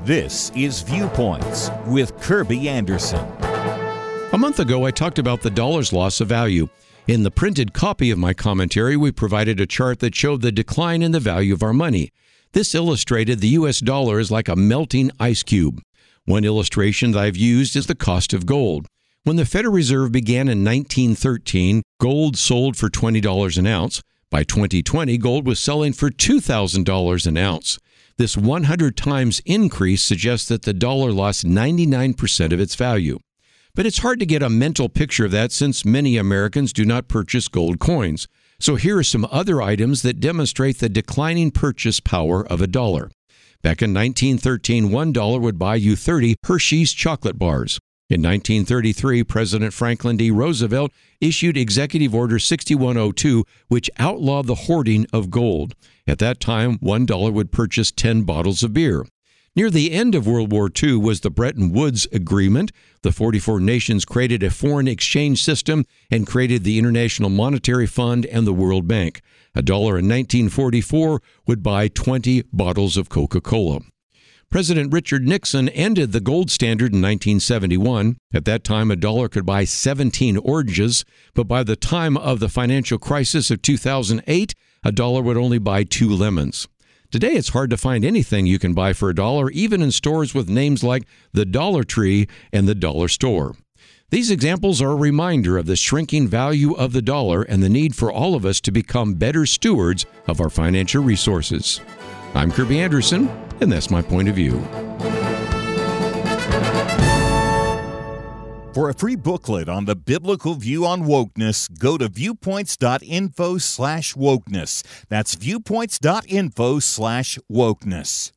This is Viewpoints with Kirby Anderson. A month ago, I talked about the dollar's loss of value. In the printed copy of my commentary, we provided a chart that showed the decline in the value of our money. This illustrated the U.S. dollar is like a melting ice cube. One illustration that I've used is the cost of gold. When the Federal Reserve began in 1913, gold sold for $20 an ounce. By 2020, gold was selling for $2,000 an ounce. This 100 times increase suggests that the dollar lost 99% of its value. But it's hard to get a mental picture of that since many Americans do not purchase gold coins. So here are some other items that demonstrate the declining purchase power of a dollar. Back in 1913, $1 would buy you 30 Hershey's chocolate bars. In 1933, President Franklin D. Roosevelt issued Executive Order 6102, which outlawed the hoarding of gold. At that time, $1 would purchase 10 bottles of beer. Near the end of World War II was the Bretton Woods Agreement. The 44 nations created a foreign exchange system and created the International Monetary Fund and the World Bank. $1 in 1944 would buy 20 bottles of Coca-Cola. President Richard Nixon ended the gold standard in 1971. At that time, $1 could buy 17 oranges, but by the time of the financial crisis of 2008, $1 would only buy 2 lemons. Today, it's hard to find anything you can buy for $1, even in stores with names like the Dollar Tree and the Dollar Store. These examples are a reminder of the shrinking value of the dollar and the need for all of us to become better stewards of our financial resources. I'm Kirby Anderson, and that's my point of view. For a free booklet on the biblical view on wokeness, go to viewpoints.info/wokeness. That's viewpoints.info/wokeness.